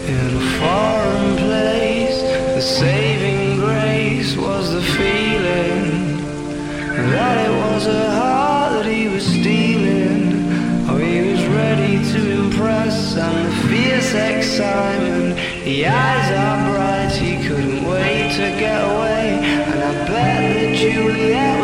in a foreign place. The saving grace was the feeling that it was a heart that he was stealing. Oh, he was ready to impress, and the fierce excitement, the eyes are bright, he couldn't wait to get away. And I bet that Juliet